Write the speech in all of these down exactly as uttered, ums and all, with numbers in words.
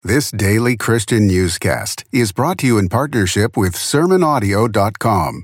This daily Christian newscast is brought to you in partnership with sermon audio dot com.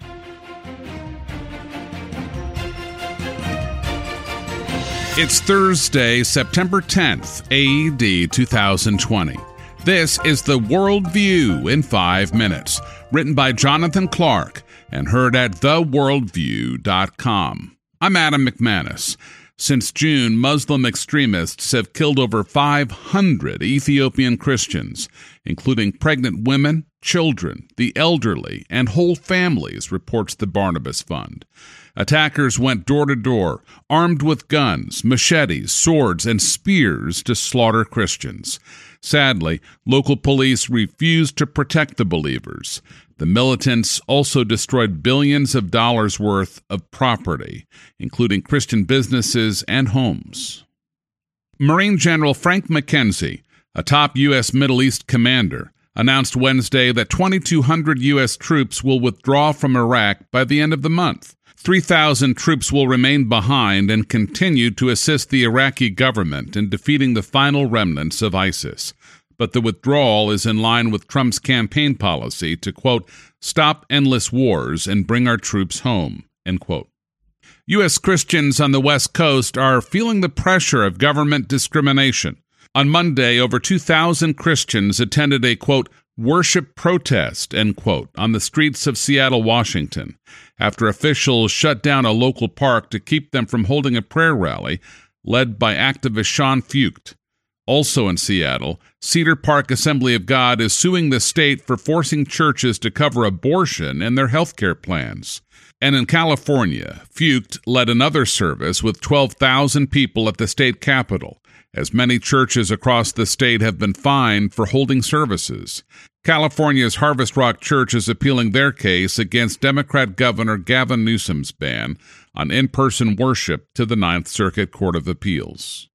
It's Thursday, September tenth, A E D two thousand twenty. This is the World View in five minutes, written by Jonathan Clark and heard at the world view dot com. I'm Adam McManus. Since June, Muslim extremists have killed over five hundred Ethiopian Christians, including pregnant women, children, the elderly, and whole families, reports the Barnabas Fund. Attackers went door to door, armed with guns, machetes, swords, and spears to slaughter Christians. Sadly, local police refused to protect the believers. The militants also destroyed billions of dollars worth of property, including Christian businesses and homes. Marine General Frank McKenzie, a top U S Middle East commander, announced Wednesday that twenty-two hundred U S troops will withdraw from Iraq by the end of the month. three thousand troops will remain behind and continue to assist the Iraqi government in defeating the final remnants of ISIS. But the withdrawal is in line with Trump's campaign policy to, quote, stop endless wars and bring our troops home, end quote. U S Christians on the West Coast are feeling the pressure of government discrimination. On Monday, over two thousand Christians attended a, quote, worship protest, end quote, on the streets of Seattle, Washington, after officials shut down a local park to keep them from holding a prayer rally led by activist Sean Fucht. Also in Seattle, Cedar Park Assembly of God is suing the state for forcing churches to cover abortion in their health care plans. And in California, Fucht led another service with twelve thousand people at the state capitol, as many churches across the state have been fined for holding services. California's Harvest Rock Church is appealing their case against Democrat Governor Gavin Newsom's ban on in-person worship to the Ninth Circuit Court of Appeals.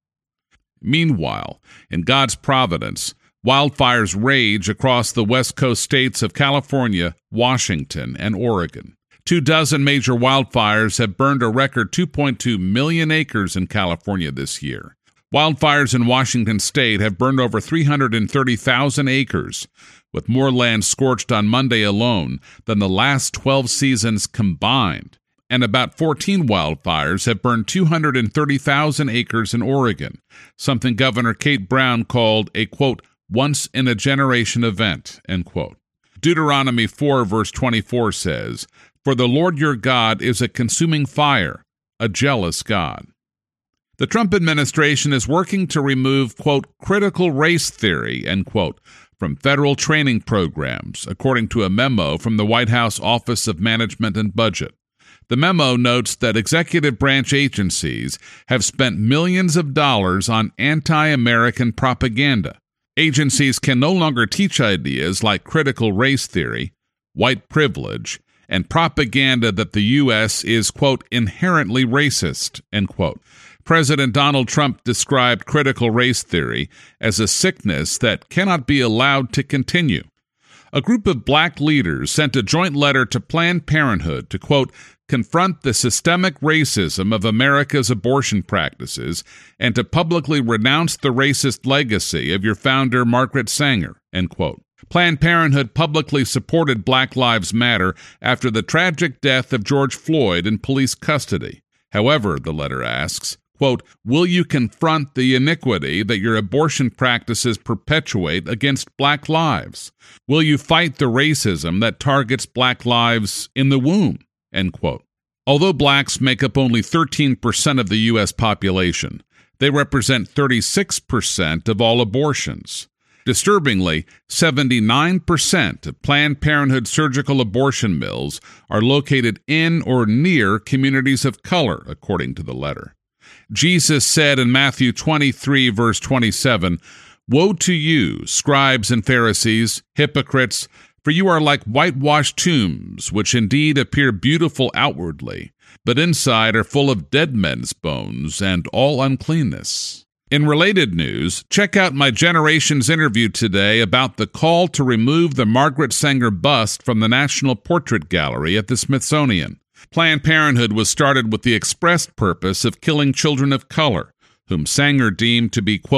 Meanwhile, in God's providence, wildfires rage across the West Coast states of California, Washington, and Oregon. Two dozen major wildfires have burned a record two point two million acres in California this year. Wildfires in Washington state have burned over three hundred thirty thousand acres, with more land scorched on Monday alone than the last twelve seasons combined. And about fourteen wildfires have burned two hundred thirty thousand acres in Oregon, something Governor Kate Brown called a, quote, once-in-a-generation event, end quote. Deuteronomy four, verse twenty-four says, for the Lord your God is a consuming fire, a jealous God. The Trump administration is working to remove, quote, critical race theory, end quote, from federal training programs, according to a memo from the White House Office of Management and Budget. The memo notes that executive branch agencies have spent millions of dollars on anti-American propaganda. Agencies can no longer teach ideas like critical race theory, white privilege, and propaganda that the U S is, quote, inherently racist, end quote. President Donald Trump described critical race theory as a sickness that cannot be allowed to continue. A group of black leaders sent a joint letter to Planned Parenthood to, quote, confront the systemic racism of America's abortion practices and to publicly renounce the racist legacy of your founder, Margaret Sanger, end quote. Planned Parenthood publicly supported Black Lives Matter after the tragic death of George Floyd in police custody. However, the letter asks, quote, will you confront the iniquity that your abortion practices perpetuate against black lives? Will you fight the racism that targets black lives in the womb? End quote. Although blacks make up only thirteen percent of the U S population, they represent thirty-six percent of all abortions. Disturbingly, seventy-nine percent of Planned Parenthood surgical abortion mills are located in or near communities of color, according to the letter. Jesus said in Matthew twenty-three, verse twenty-seven, woe to you, scribes and Pharisees, hypocrites, for you are like whitewashed tombs, which indeed appear beautiful outwardly, but inside are full of dead men's bones and all uncleanness. In related news, check out my Generations interview today about the call to remove the Margaret Sanger bust from the National Portrait Gallery at the Smithsonian. Planned Parenthood was started with the expressed purpose of killing children of color, whom Sanger deemed to be, quote,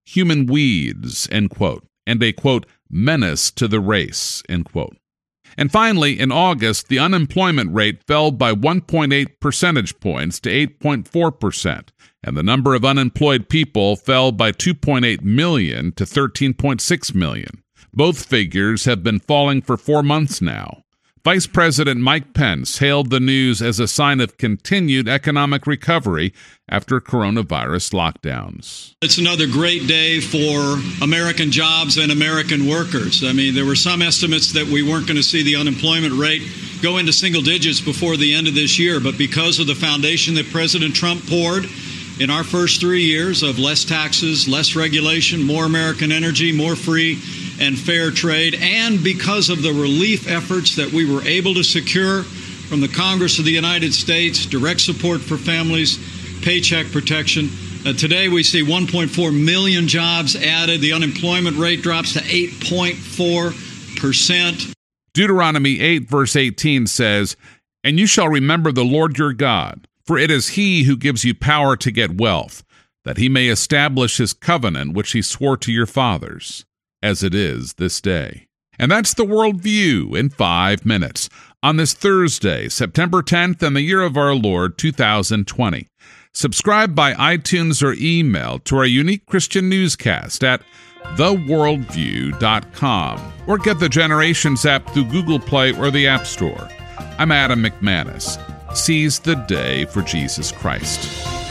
human weeds, end quote, and a, quote, menace to the race, end quote. And finally, in August, the unemployment rate fell by one point eight percentage points to eight point four percent, and the number of unemployed people fell by two point eight million to thirteen point six million. Both figures have been falling for four months now. Vice President Mike Pence hailed the news as a sign of continued economic recovery after coronavirus lockdowns. It's another great day for American jobs and American workers. I mean, there were some estimates that we weren't going to see the unemployment rate go into single digits before the end of this year, but because of the foundation that President Trump poured in our first three years of less taxes, less regulation, more American energy, more free and fair trade, and because of the relief efforts that we were able to secure from the Congress of the United States, direct support for families, paycheck protection. Uh, today we see one point four million jobs added. The unemployment rate drops to eight point four percent. Deuteronomy eight, verse eighteen says, "And you shall remember the Lord your God, for it is he who gives you power to get wealth, that he may establish his covenant which he swore to your fathers, as it is this day." And that's the Worldview in five minutes on this Thursday, September tenth, in the year of our Lord, two thousand twenty. Subscribe by iTunes or email to our unique Christian newscast at the worldview dot com, or get the Generations app through Google Play or the App Store. I'm Adam McManus. Seize the day for Jesus Christ.